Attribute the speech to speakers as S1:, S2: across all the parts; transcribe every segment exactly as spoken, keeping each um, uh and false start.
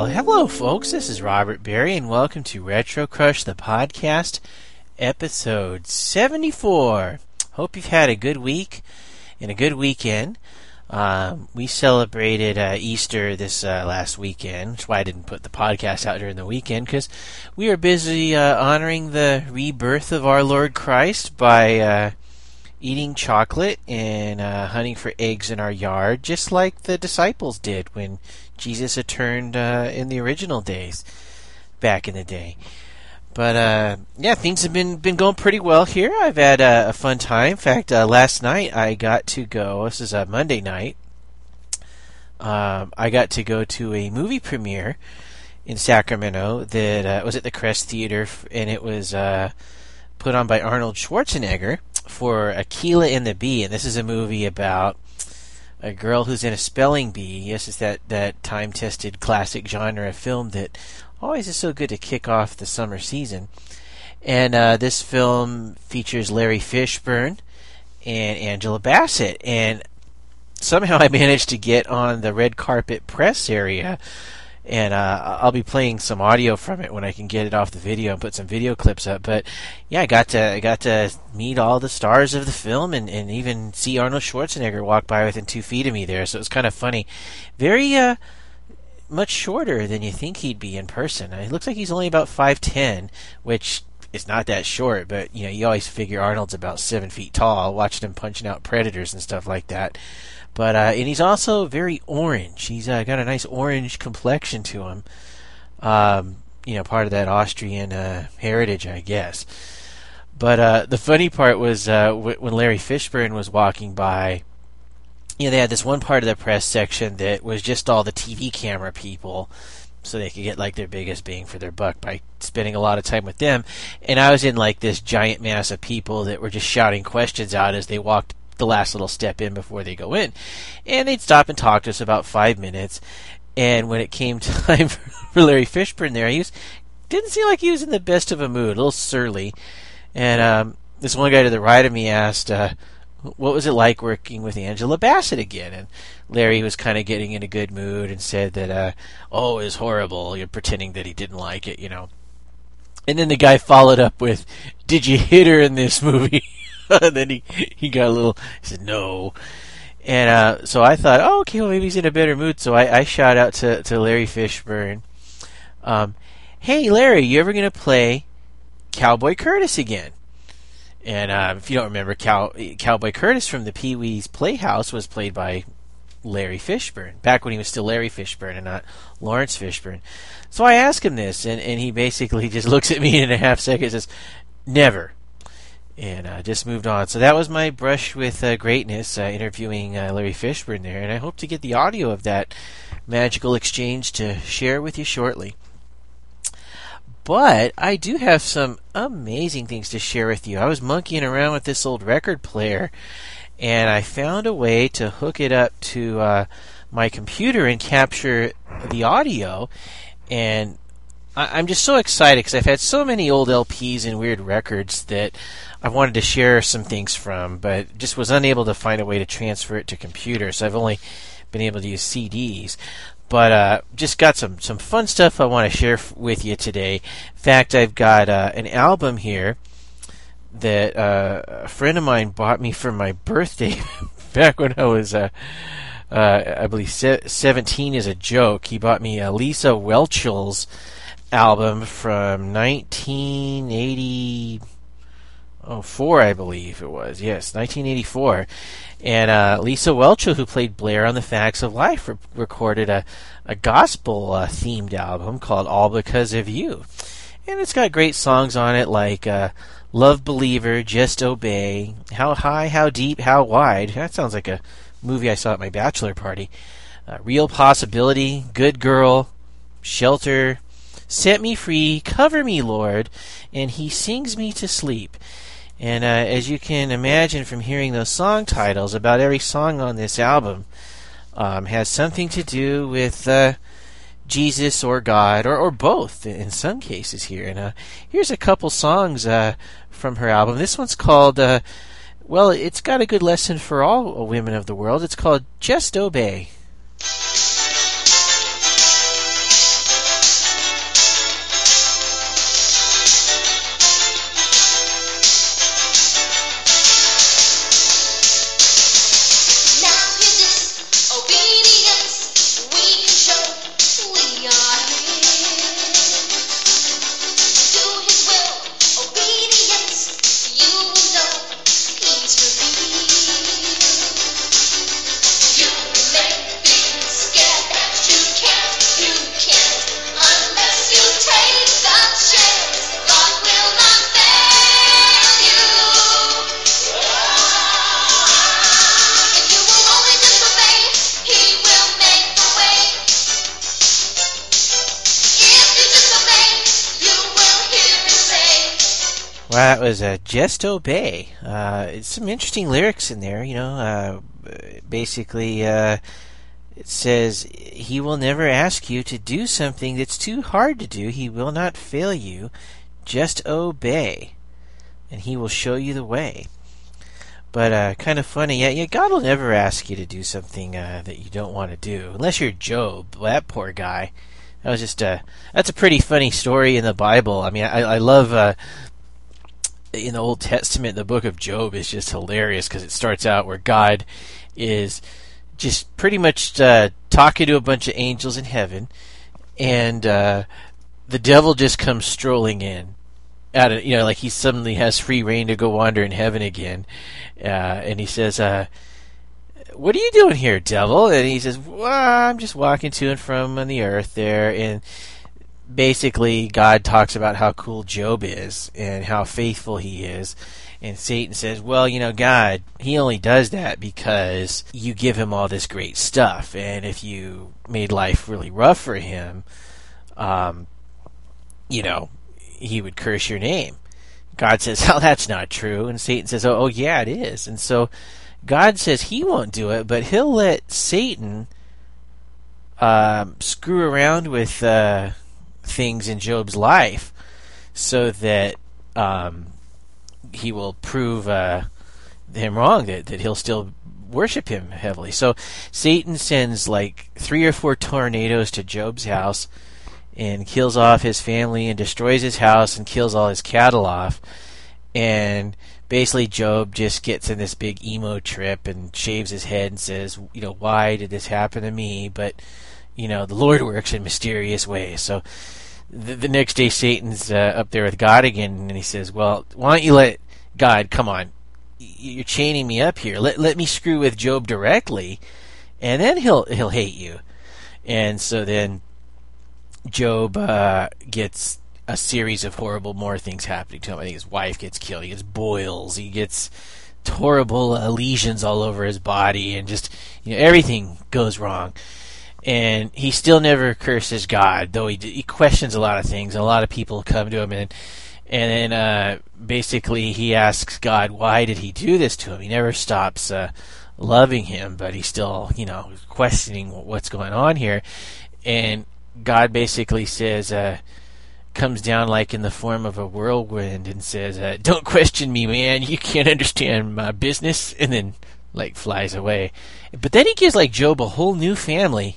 S1: Well, hello folks, this is Robert Berry, and welcome to Retro Crush the Podcast, episode seventy-four. Hope you've had a good week and a good weekend. Um, we celebrated uh, Easter this uh, last weekend, which is why I didn't put the podcast out during the weekend, because we are busy uh, honoring the rebirth of our Lord Christ by uh, eating chocolate and uh, hunting for eggs in our yard, just like the disciples did when Jesus returned uh, in the original days, back in the day. But, uh, yeah, things have been, been going pretty well here. I've had uh, a fun time. In fact, uh, last night I got to go, this is a Monday night, um, I got to go to a movie premiere in Sacramento that uh, was at the Crest Theater, and it was uh, put on by Arnold Schwarzenegger for Akeelah and the Bee, and this is a movie about a girl who's in a spelling bee. Yes, it's that, that time-tested classic genre of film that always is so good to kick off the summer season. And uh, this film features Larry Fishburne and Angela Bassett. And somehow I managed to get on the red carpet press area. And uh, I'll be playing some audio from it when I can get it off the video and put some video clips up. But yeah, I got to I got to meet all the stars of the film and, and even see Arnold Schwarzenegger walk by within two feet of me there. So it was kind of funny. Very uh, much shorter than you think he'd be in person. It looks like he's only about five ten, which is not that short. But you know, you always figure Arnold's about seven feet tall. Watching him punching out predators and stuff like that. But uh, and he's also very orange. He's uh, got a nice orange complexion to him. Um, you know, part of that Austrian uh, heritage, I guess. But uh, the funny part was uh, w- when Larry Fishburne was walking by. You know, they had this one part of the press section that was just all the T V camera people, so they could get like their biggest bang for their buck by spending a lot of time with them. And I was in like this giant mass of people that were just shouting questions out as they walked the last little step in before they go in. And they'd stop and talk to us about five minutes. And when it came time for Larry Fishburne there, he was, didn't seem like he was in the best of a mood, a little surly. And um, this one guy to the right of me asked, uh, what was it like working with Angela Bassett again? And Larry was kind of getting in a good mood and said that, uh, oh, it was horrible. You're pretending that he didn't like it, you know. And then the guy followed up with, did you hit her in this movie? And then he, he got a little, he said, no. And uh, so I thought, oh, okay, well, maybe he's in a better mood. So I, I shout out to, to Larry Fishburne, um, hey, Larry, you ever going to play Cowboy Curtis again? And uh, if you don't remember, Cow- Cowboy Curtis from the Pee-wee's Playhouse was played by Larry Fishburne, back when he was still Larry Fishburne and not Lawrence Fishburne. So I asked him this, and, and he basically just looks at me in a half second and says, never. And uh, just moved on. So that was my brush with uh, greatness, uh, interviewing uh, Larry Fishburne there, and I hope to get the audio of that magical exchange to share with you shortly. But I do have some amazing things to share with you. I was monkeying around with this old record player, and I found a way to hook it up to uh, my computer and capture the audio. And I- I'm just so excited because I've had so many old L Ps and weird records that I wanted to share some things from, but just was unable to find a way to transfer it to computer. So I've only been able to use C Ds. But uh, just got some, some fun stuff I want to share f- with you today. In fact, I've got uh, an album here that uh, a friend of mine bought me for my birthday back when I was, uh, uh, I believe, se- seventeen as a joke. He bought me uh, Lisa Whelchel's album from nineteen eighty-four, I believe it was. Yes, nineteen eighty-four. And uh, Lisa Whelchel, who played Blair on The Facts of Life, re- recorded a, a gospel-themed uh, album called All Because of You. And it's got great songs on it like uh, Love Believer, Just Obey, How High, How Deep, How Wide. That sounds like a movie I saw at my bachelor party. Uh, Real Possibility, Good Girl, Shelter, Set Me Free, Cover Me, Lord, and He Sings Me to Sleep. And uh, as you can imagine from hearing those song titles, about every song on this album um, has something to do with uh, Jesus or God, or, or both in some cases here. And uh, here's a couple songs uh, from her album. This one's called, uh, well, it's got a good lesson for all women of the world. It's called Just Obey. Well, that was uh, Just Obey. Uh, it's some interesting lyrics in there, you know. Uh, basically, uh, it says, He will never ask you to do something that's too hard to do. He will not fail you. Just obey, and He will show you the way. But uh, kind of funny, yeah, yeah, God will never ask you to do something uh, that you don't want to do, unless you're Job. Well, that poor guy. That was just a, that's a pretty funny story in the Bible. I mean, I, I love... Uh, in the Old Testament, the book of Job is just hilarious because it starts out where God is just pretty much uh, talking to a bunch of angels in heaven, and uh, the devil just comes strolling in. Out of, you know, like he suddenly has free reign to go wander in heaven again, uh, and he says, uh, "What are you doing here, devil?" And he says, "Well, I'm just walking to and from on the earth there." And basically, God talks about how cool Job is and how faithful he is. And Satan says, well, you know, God, he only does that because you give him all this great stuff. And if you made life really rough for him, um, you know, he would curse your name. God says, oh, that's not true. And Satan says, oh, oh yeah, it is. And so God says he won't do it, but he'll let Satan um, screw around with... Uh, things in Job's life so that um, he will prove uh, him wrong, that, that he'll still worship him heavily. So Satan sends like three or four tornadoes to Job's house and kills off his family and destroys his house and kills all his cattle off. And basically Job just gets in this big emo trip and shaves his head and says, you know, why did this happen to me? But you know, the Lord works in mysterious ways. So the, the next day, Satan's uh, up there with God again, and he says, well, why don't you let God, come on, you're chaining me up here. Let let me screw with Job directly, and then he'll he'll hate you. And so then Job uh, gets a series of horrible more things happening to him. I think his wife gets killed. He gets boils. He gets horrible uh, lesions all over his body, and just, you know, everything goes wrong. And he still never curses God, though he, he questions a lot of things. And a lot of people come to him, and and then uh, basically he asks God, why did he do this to him? He never stops uh, loving him, but he's still, you know, questioning what's going on here. And God basically says, uh, comes down like in the form of a whirlwind and says, uh, don't question me, man. You can't understand my business. And then like flies away. But then he gives like Job a whole new family.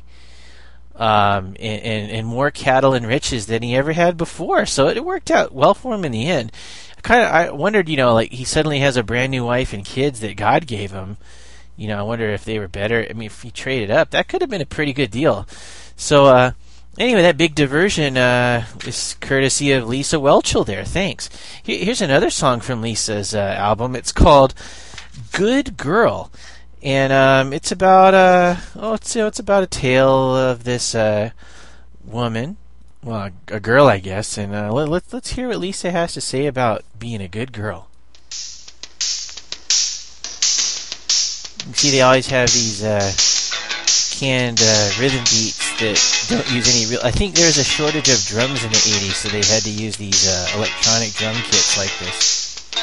S1: Um, and, and, and more cattle and riches than he ever had before. So it worked out well for him in the end. I kind of I wondered, you know, like he suddenly has a brand new wife and kids that God gave him. You know, I wonder if they were better. I mean, if he traded up, that could have been a pretty good deal. So uh, anyway, that big diversion uh, is courtesy of Lisa Whelchel there. Thanks. Here's another song from Lisa's uh, album. It's called Good Girl. And um, it's about uh, oh, it's, you know, it's about a tale of this uh, woman, well, a girl, I guess. And uh, let, let's let's hear what Lisa has to say about being a good girl. You see, they always have these uh, canned uh, rhythm beats that don't use any real. I think there's a shortage of drums in the eighties, so they had to use these uh, electronic drum kits like this.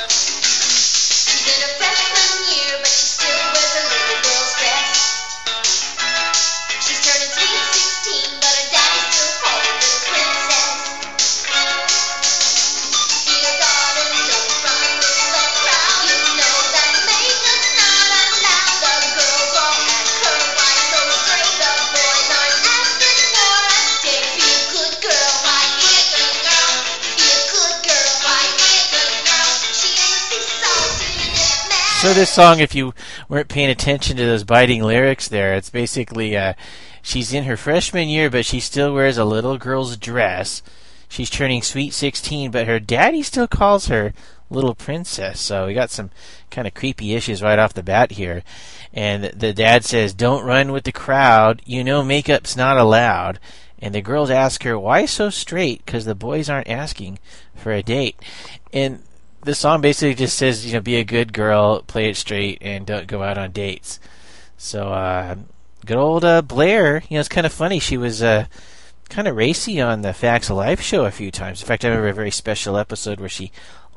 S1: So this song, if you weren't paying attention to those biting lyrics there, it's basically uh, she's in her freshman year, but she still wears a little girl's dress. She's turning sweet sixteen, but her daddy still calls her little princess. So we got some kind of creepy issues right off the bat here. And the dad says, don't run with the crowd. You know makeup's not allowed. And the girls ask her, why so straight? Because the boys aren't asking for a date. And the song basically just says, you know, be a good girl, play it straight, and don't go out on dates. So, uh, good old uh, Blair, you know, it's kind of funny. She was uh, kind of racy on the Facts of Life show a few times. In fact, I remember a very special episode where she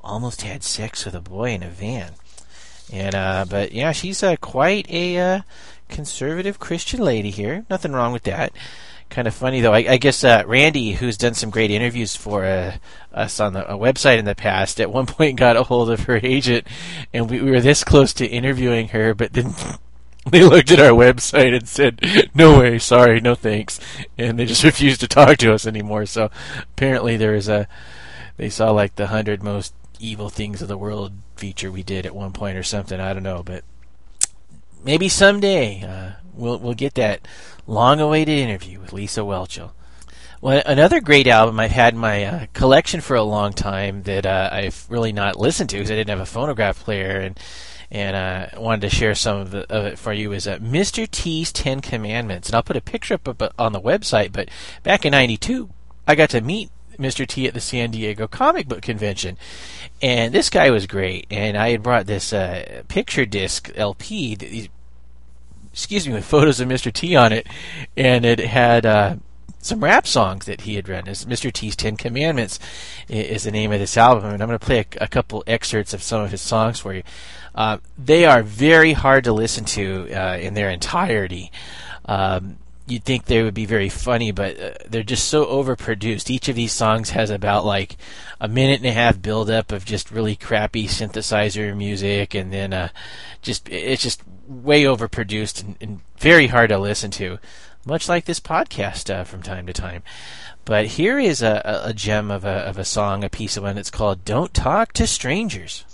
S1: almost had sex with a boy in a van. And uh, but yeah, she's uh, quite a uh, conservative Christian lady here. Nothing wrong with that. Kind of funny, though. I, I guess uh, Randy, who's done some great interviews for uh, us on the a website in the past, at one point got a hold of her agent, and we, we were this close to interviewing her, but then they looked at our website and said, no way, sorry, no thanks, and they just refused to talk to us anymore. So apparently there was a, they saw like the one hundred most evil things of the world feature we did at one point or something. I don't know, but maybe someday uh, we'll we'll get that long-awaited interview with Lisa Whelchel. Well, another great album I've had in my uh, collection for a long time that uh, I've really not listened to because I didn't have a phonograph player, and and uh, wanted to share some of, the, of it for you, is uh, Mister T's Ten Commandments. And I'll put a picture up, up on the website, but back in ninety-two, I got to meet Mister T at the San Diego Comic Book Convention, and this guy was great. And I had brought this uh, picture disc L P, these, excuse me, with photos of Mister T on it, and it had uh, some rap songs that he had written. It's Mister T's Ten Commandments is the name of this album, and I'm going to play a, a couple excerpts of some of his songs for you. Uh, they are very hard to listen to uh, in their entirety. Um, You'd think they would be very funny, but uh, they're just so overproduced. Each of these songs has about like a minute and a half build-up of just really crappy synthesizer music, and then uh, just it's just way overproduced and, and very hard to listen to, much like this podcast uh, from time to time. But here is a, a gem of a, of a song, a piece of one that's called "Don't Talk to Strangers."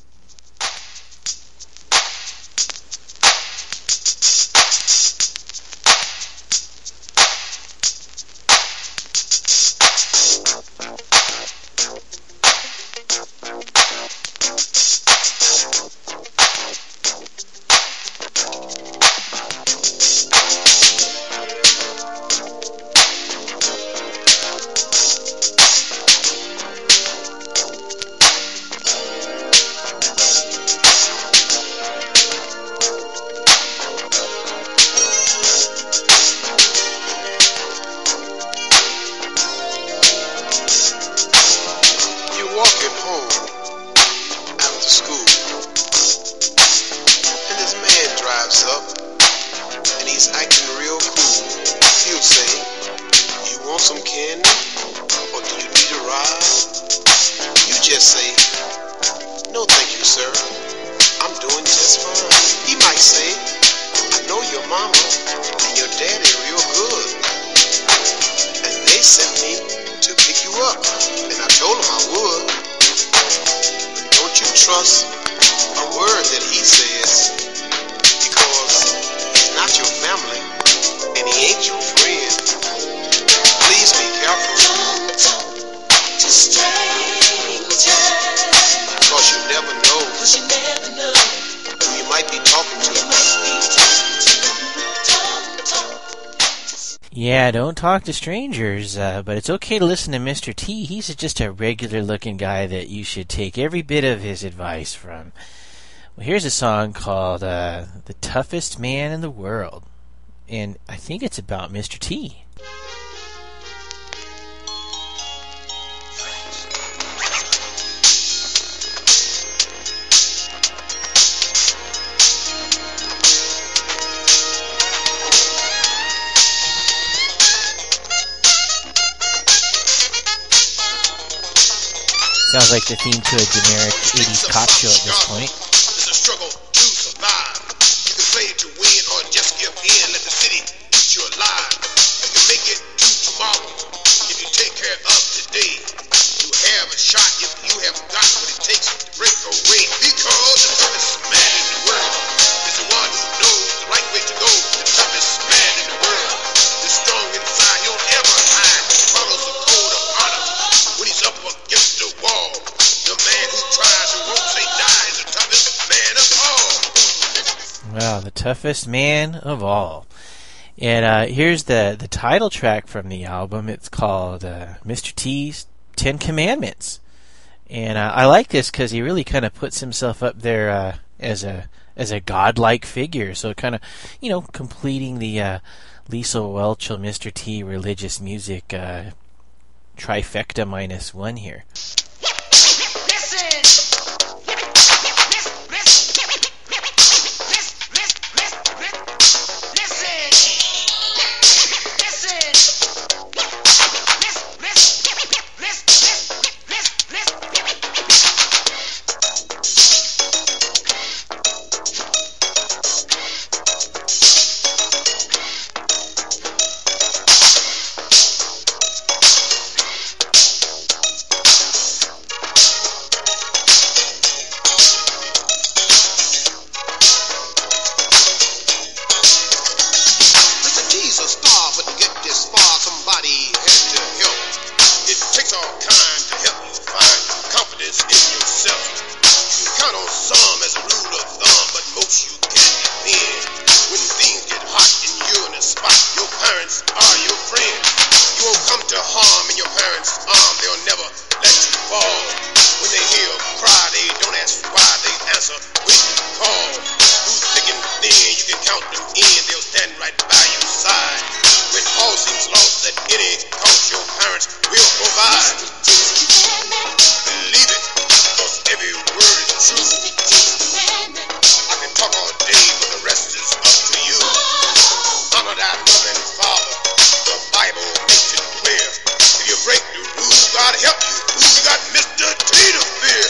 S1: Yeah, don't talk to strangers, uh, but it's okay to listen to Mister T. He's just a regular-looking guy that you should take every bit of his advice from. Well, here's a song called uh, The Toughest Man in the World, and I think it's about Mister T. Sounds like the theme to a generic eighties cop show at this point.
S2: It's a struggle to survive. You can play to win or just give in. Let the city eat you alive. You can make it to tomorrow if you take care of today. You have a shot if you have got what it takes to break away. Because the toughest man in the world is the one who knows the right way to go. The toughest man in the world is strong inside. He don't ever hide. Follows the code of honor when he's up against the wall. The man who tries and won't say die is the toughest man of all.
S1: Wow, the toughest man of all. And uh, here's the, the title track from the album. It's called uh, Mister T's Ten Commandments. And uh, I like this because he really kind of puts himself up there uh, as a as a godlike figure. So kind of, you know, completing the uh, Lisa Whelchel, Mister T religious music uh, trifecta minus one here.
S2: Listen, are your friends. You won't come to harm in your parents' arm. They'll never let you fall. When they hear a cry, they don't ask why. They answer when you call. Who's thick and thin, you can count them in. They'll stand right by your side. When all seems lost at any cost, your parents will provide. Believe it, because every word is true. I can talk all day, but the rest is up to you. Honor thy loving father. The Bible makes it clear. If you break the rules, God help you. Who you got Mister T to fear?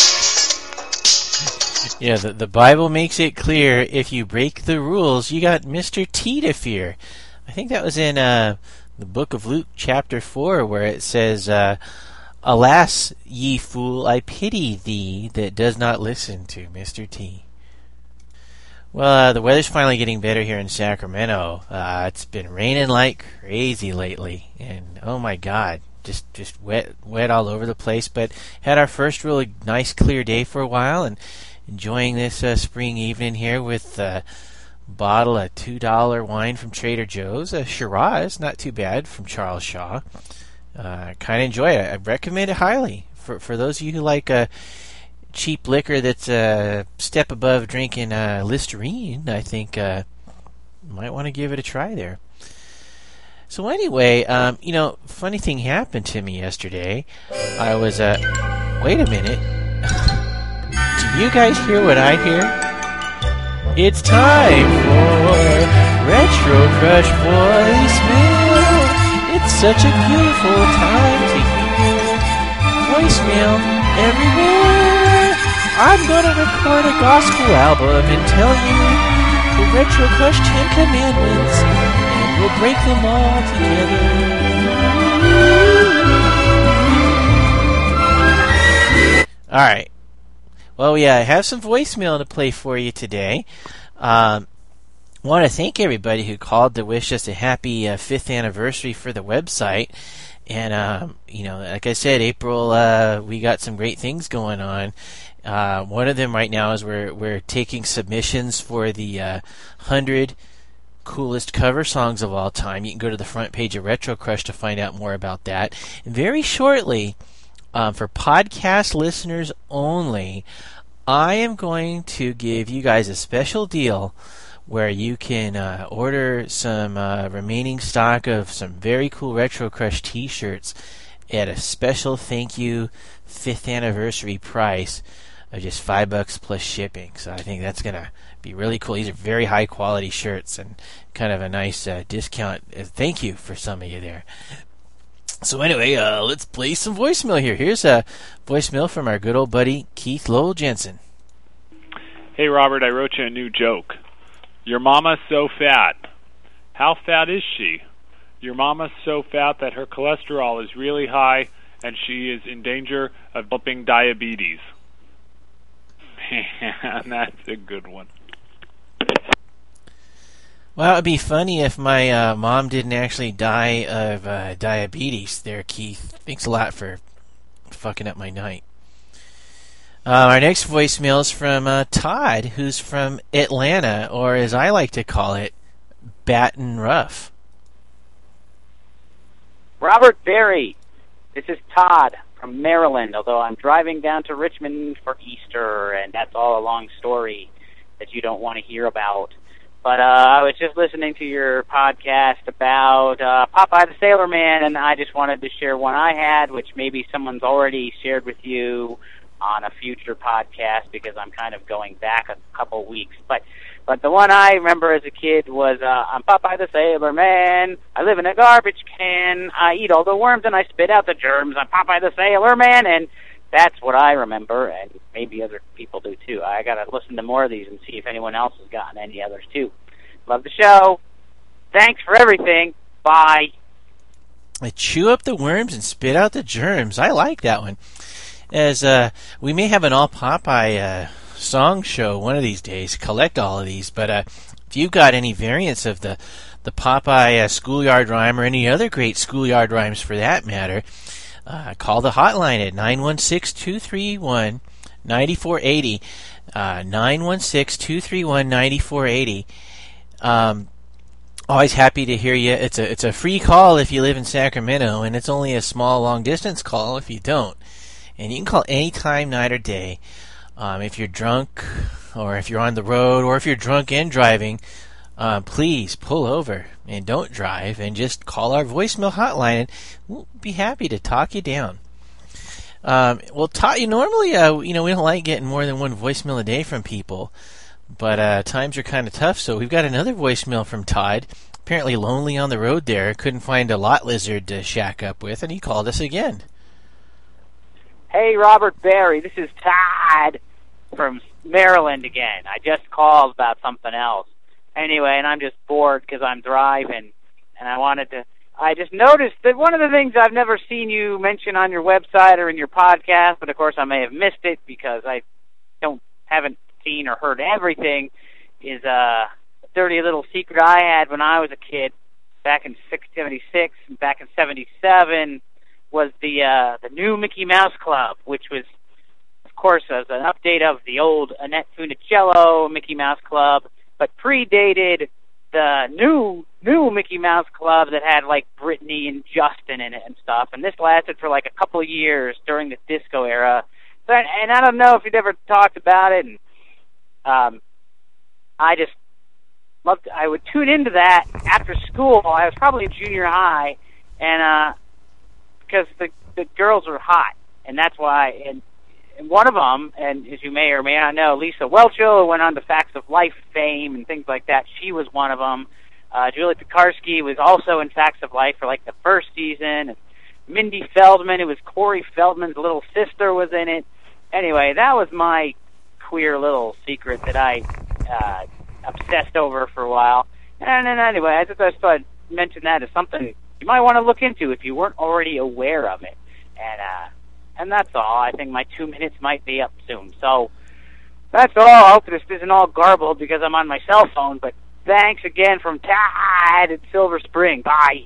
S1: Yeah, the, the Bible makes it clear. If you break the rules, you got Mister T to fear. I think that was in uh, the book of Luke, chapter four, where it says, uh, "Alas, ye fool, I pity thee that does not listen to Mister T." Well, uh, the weather's finally getting better here in Sacramento. Uh, it's been raining like crazy lately, and oh my God, just just wet, wet all over the place. But had our first really nice, clear day for a while, and enjoying this uh, spring evening here with a bottle of two dollar wine from Trader Joe's, a Shiraz, not too bad, from Charles Shaw. Uh, kind of enjoy it. I recommend it highly for for those of you who like a cheap liquor that's a step above drinking uh, Listerine. I think uh, you might want to give it a try there. So anyway, um, you know, funny thing happened to me yesterday. I was uh, wait a minute. Do you guys hear what I hear? It's time for Retro Crush voicemail. It's such a beautiful time to hear voicemail everywhere. I'm gonna record a gospel album and tell you the Retro Crush Ten Commandments, and we'll break them all together. All right. Well, yeah, I have some voicemail to play for you today. Um, want to thank everybody who called to wish us a happy uh, fifth anniversary for the website. And, um, you know, like I said, April, uh, we got some great things going on. Uh, one of them right now is we're, we're taking submissions for the uh, one hundred coolest cover songs of all time. You can go to the front page of Retro Crush to find out more about that. And very shortly, Um, for podcast listeners only, I am going to give you guys a special deal where you can uh, order some uh, remaining stock of some very cool Retro Crush t-shirts at a special thank you fifth anniversary price of just five bucks plus shipping. So I think that's going to be really cool. These are very high quality shirts and kind of a nice uh, discount. Uh, thank you for some of you there. So anyway, uh, let's play some voicemail here. Here's a voicemail from our good old buddy Keith Lowell Jensen.
S3: Hey Robert, I wrote you a new joke. Your mama's so fat. How fat is she? Your mama's so fat that her cholesterol is really high and she is in danger of developing diabetes. Man, that's a good one.
S1: Well, it would be funny if my uh, mom didn't actually die of uh, diabetes there, Keith. Thanks a lot for fucking up my night. Uh, our next voicemail is from uh, Todd, who's from Atlanta, or as I like to call it, Baton Rouge.
S4: Robert Berry, this is Todd from Maryland, although I'm driving down to Richmond for Easter, and that's all a long story that you don't want to hear about. But uh, I was just listening to your podcast about uh, Popeye the Sailor Man, and I just wanted to share one I had, which maybe someone's already shared with you on a future podcast because I'm kind of going back a couple weeks. But but the one I remember as a kid was, uh, I'm Popeye the Sailor Man, I live in a garbage can, I eat all the worms and I spit out the germs, I'm Popeye the Sailor Man, and that's what I remember, and maybe other people do too. I got to listen to more of these and see if anyone else has gotten any others too. Love the show. Thanks for everything. Bye.
S1: I chew up the worms and spit out the germs. I like that one. As uh, we may have an all Popeye uh, song show one of these days, collect all of these. But uh, if you've got any variants of the the Popeye uh, schoolyard rhyme or any other great schoolyard rhymes for that matter, Uh, call the hotline at nine one six, two three one, nine four eight zero, uh, nine one six, two three one, nine four eight zero. Um, Always happy to hear you. It's a it's a free call if you live in Sacramento, and it's only a small long distance call if you don't. And you can call anytime, night or day. Um, if you're drunk, or if you're on the road, or if you're drunk and driving, uh, please pull over and don't drive, and just call our voicemail hotline, and we'll be happy to talk you down. Um, well, Todd, you normally, uh, you know, we don't like getting more than one voicemail a day from people. But uh, times are kind of tough, so we've got another voicemail from Todd. Apparently lonely on the road there. Couldn't find a lot lizard to shack up with, and he called us again.
S4: Hey, Robert Barry, this is Todd from Maryland again. I just called about something else. Anyway, and I'm just bored because I'm driving, and I wanted to... I just noticed that one of the things I've never seen you mention on your website or in your podcast, but of course I may have missed it because I don't haven't seen or heard everything, is uh, a dirty little secret I had when I was a kid back in seventy-six and back in seventy-seven was the uh, the new Mickey Mouse Club, which was, of course, as an update of the old Annette Funicello Mickey Mouse Club, but predated the new new Mickey Mouse Club that had like Britney and Justin in it and stuff. And this lasted for like a couple of years during the disco era. So, and I don't know if you'd ever talked about it. And Um, I just loved. I would tune into that after school. I was probably in junior high, and uh, because the the girls were hot, and that's why. And, and one of them, and as you may or may not know, Lisa Whelchel, who went on to Facts of Life fame and things like that. She was one of them. Uh, Julie Pekarsky was also in Facts of Life for like the first season. And Mindy Feldman, who was Corey Feldman's little sister, was in it. Anyway, that was my queer little secret that I uh, obsessed over for a while. And then anyway, I just thought I'd mention that as something you might want to look into if you weren't already aware of it. And uh, and that's all. I think my two minutes might be up soon. So that's all. I hope this isn't all garbled because I'm on my cell phone. But thanks again from Todd at Silver Spring. Bye.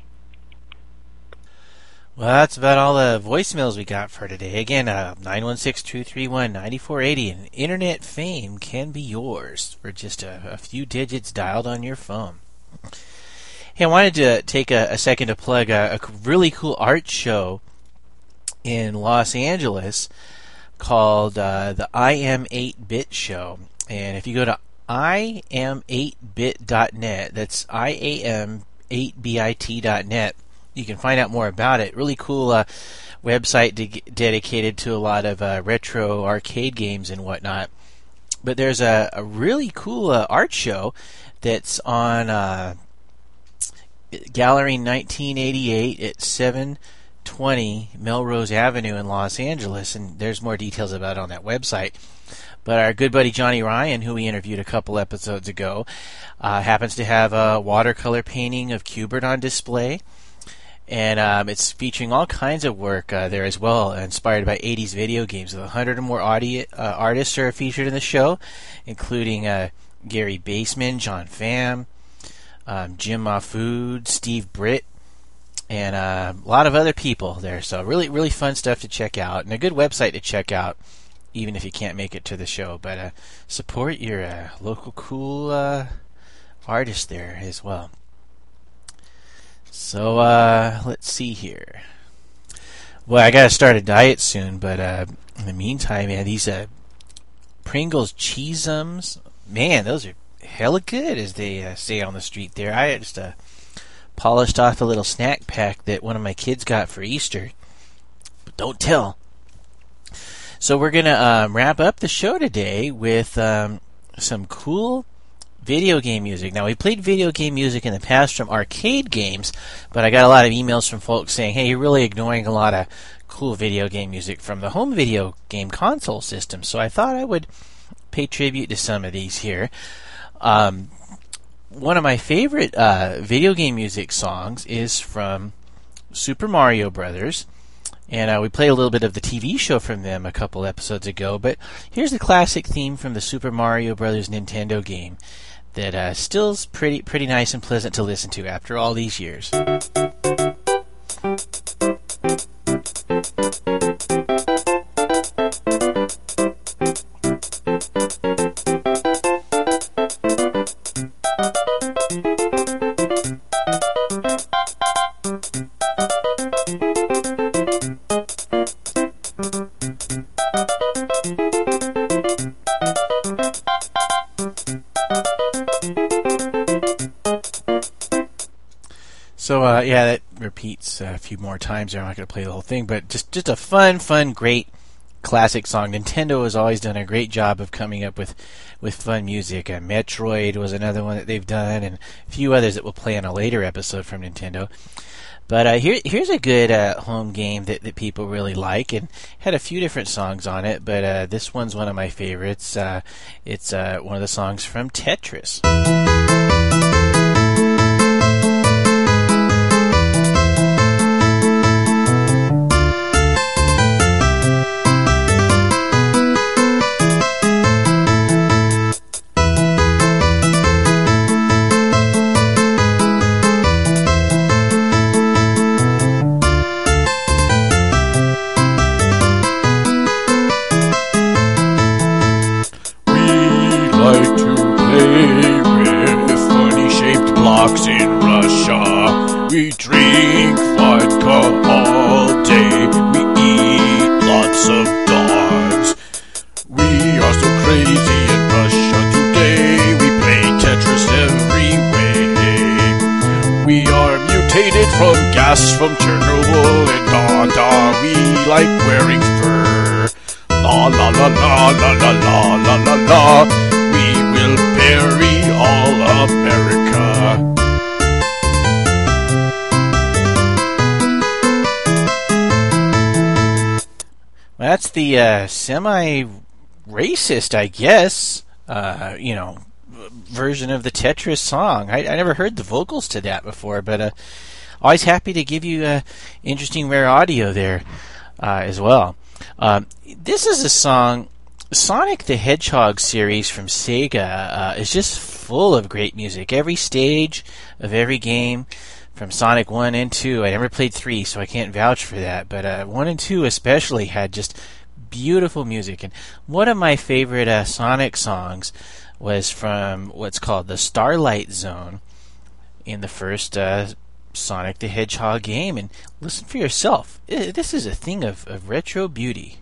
S1: Well, that's about all the voicemails we got for today. Again, uh, nine one six, two three one, nine four eight zero, and internet fame can be yours for just a, a few digits dialed on your phone. Hey, I wanted to take a, a second to plug a, a really cool art show in Los Angeles called uh, the I am eight bit Show. And if you go to I am eight bit dot net, that's I A M eight bit dot net, you can find out more about it. Really cool uh, website de- dedicated to a lot of uh, retro arcade games and whatnot. But there's a, a really cool uh, art show that's on uh, Gallery nineteen eighty-eight at seven twenty Melrose Avenue in Los Angeles, and there's more details about it on that website. But our good buddy Johnny Ryan, who we interviewed a couple episodes ago, uh, happens to have a watercolor painting of Q*bert on display. And um, it's featuring all kinds of work uh, there as well, inspired by eighties video games. A hundred or more audi- uh, artists are featured in the show, including uh, Gary Baseman, John Pham, um, Jim Mahfood, Steve Britt, and uh, a lot of other people there. So really, really fun stuff to check out, and a good website to check out, even if you can't make it to the show. But uh, support your uh, local cool uh, artist there as well. So, uh, let's see here. Well, I gotta start a diet soon, but, uh, in the meantime, man, these, uh, Pringles Cheesums, man, those are hella good, as they uh, say on the street there. I just, uh, polished off a little snack pack that one of my kids got for Easter. But don't tell. So we're gonna, um, wrap up the show today with, um, some cool video game music. Now, we played video game music in the past from arcade games, but I got a lot of emails from folks saying, hey, you're really ignoring a lot of cool video game music from the home video game console system. So I thought I would pay tribute to some of these here. Um, one of my favorite uh, video game music songs is from Super Mario Brothers. And uh, we played a little bit of the T V show from them a couple episodes ago. But here's the classic theme from the Super Mario Brothers Nintendo game that uh, still's pretty pretty nice and pleasant to listen to after all these years. So, uh, yeah, that repeats a few more times there. I'm not going to play the whole thing, but just, just a fun, fun, great classic song. Nintendo has always done a great job of coming up with, with fun music. Uh, Metroid was another one that they've done, and a few others that we'll play on a later episode from Nintendo. But uh, here, here's a good uh, home game that, that people really like, and had a few different songs on it, but uh, this one's one of my favorites. Uh, it's uh, one of the songs from Tetris.
S5: In Russia, we drink vodka all day. We eat lots of dogs. We are so crazy in Russia today. We play Tetris every way. We are mutated from gas from Chernobyl and da da. We like wearing fur. La la la la la la la la la la. We will bury all America.
S1: That's the uh, semi-racist, I guess, uh, you know, version of the Tetris song. I, I never heard the vocals to that before, but uh, always happy to give you uh, interesting, rare audio there uh, as well. Um, this is a song, Sonic the Hedgehog series from Sega uh, is just full of great music. Every stage of every game, from Sonic one and two. I never played three, so I can't vouch for that. But uh, one and two especially had just beautiful music. And one of my favorite uh, Sonic songs was from what's called the Starlight Zone in the first uh, Sonic the Hedgehog game. And listen for yourself. This is a thing of, of retro beauty.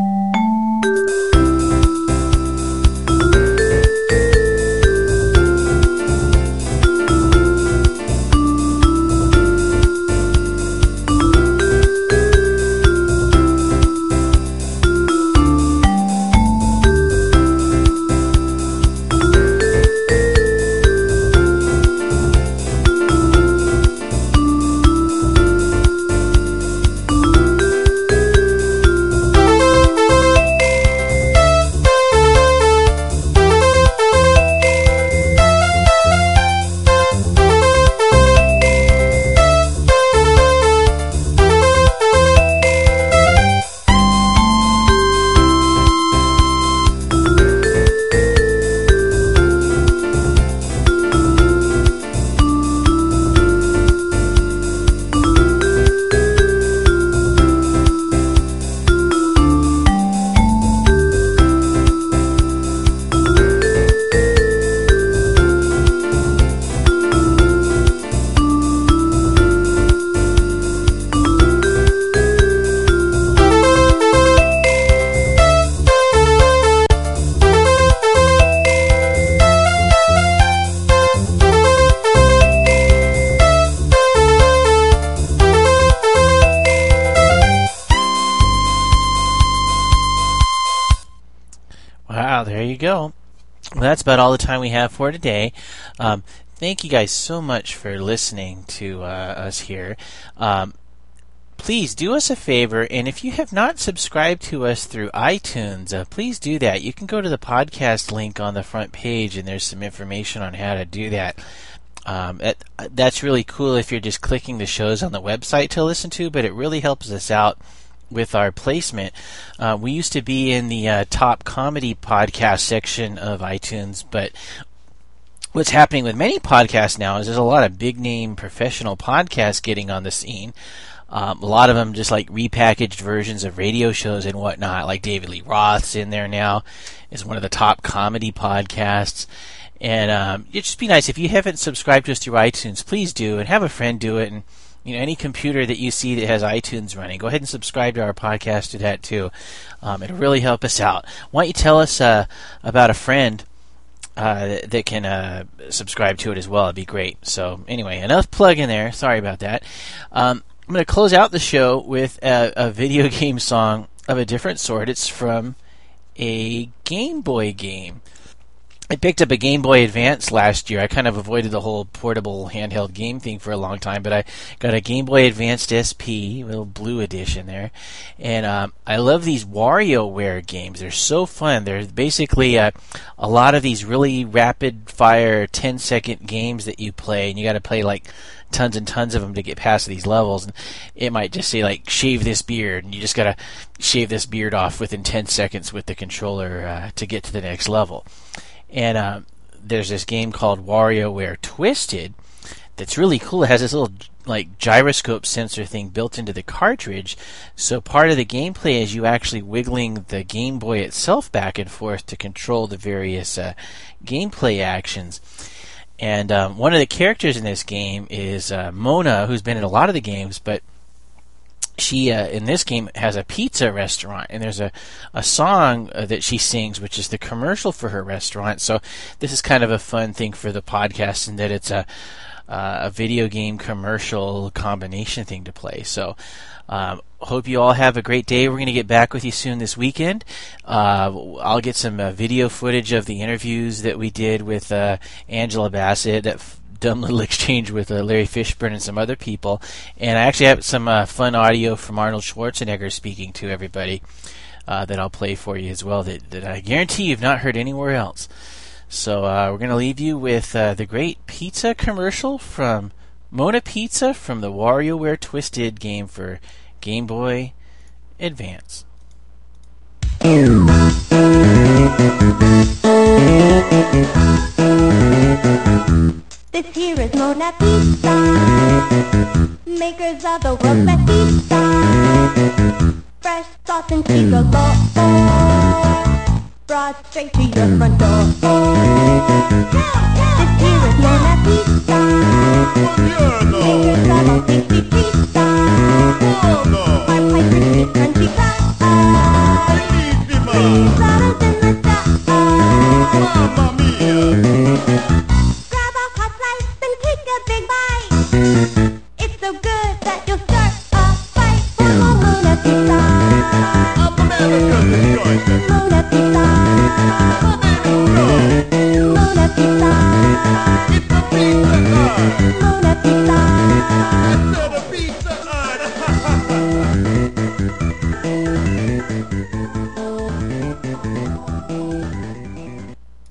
S1: Wow, there you go. Well, that's about all the time we have for today. Um, thank you guys so much for listening to uh, us here. Um, please do us a favor, and if you have not subscribed to us through iTunes, uh, please do that. You can go to the podcast link on the front page, and there's some information on how to do that. Um, that that's really cool if you're just clicking the shows on the website to listen to, but it really helps us out with our placement. Uh, we used to be in the uh, top comedy podcast section of iTunes, but what's happening with many podcasts now is there's a lot of big name professional podcasts getting on the scene. Um, a lot of them just like repackaged versions of radio shows and whatnot, like David Lee Roth's in there now, is one of the top comedy podcasts. And um, it'd just be nice if you haven't subscribed to us through iTunes, please do, and have a friend do it, and you know, any computer that you see that has iTunes running, go ahead and subscribe to our podcast to that too. Um, it'll really help us out. Why don't you tell us uh, about a friend uh, that, that can uh, subscribe to it as well? It'd be great. So anyway, enough plug in there. Sorry about that. Um, I'm going to close out the show with a, a video game song of a different sort. It's from a Game Boy game. I picked up a Game Boy Advance last year. I kind of avoided the whole portable handheld game thing for a long time, but I got a Game Boy Advanced S P, a little blue edition there. And um, I love these WarioWare games. They're so fun. They're basically uh, a lot of these really rapid-fire ten-second games that you play, and you got to play like tons and tons of them to get past these levels. And it might just say like shave this beard, and you just got to shave this beard off within ten seconds with the controller uh, to get to the next level. And uh, there's this game called WarioWare Twisted that's really cool. It has this little like gyroscope sensor thing built into the cartridge. So part of the gameplay is you actually wiggling the Game Boy itself back and forth to control the various uh, gameplay actions. And um, one of the characters in this game is uh, Mona, who's been in a lot of the games, but she, uh, in this game, has a pizza restaurant, and there's a, a song uh, that she sings, which is the commercial for her restaurant. So this is kind of a fun thing for the podcast in that it's a, uh, a video game commercial combination thing to play. So um, hope you all have a great day. We're going to get back with you soon this weekend. Uh, I'll get some uh, video footage of the interviews that we did with uh, Angela Bassett, that f- dumb little exchange with uh, Larry Fishburne and some other people. And I actually have some uh, fun audio from Arnold Schwarzenegger speaking to everybody uh, that I'll play for you as well that, that I guarantee you've not heard anywhere else. So uh, we're going to leave you with uh, the great pizza commercial from Mona Pizza from the WarioWare Twisted game for Game Boy Advance.
S6: This here is Mona Pizza, makers of the world's best pizza. Fresh sauce and cheese galore, brought straight to your front door. This here is Mona Pizza, makers of all tasty pizza. Our pipes are sweet, crunchy fries, hotter than the stars.
S5: Mamma mia!
S6: It's so good that you'll start a fight for Mona Pizza.
S5: I'm America's choice.
S6: Mona Pizza. Mona Pizza.
S5: It's a pizza time.
S6: Mona Pizza.
S5: It's so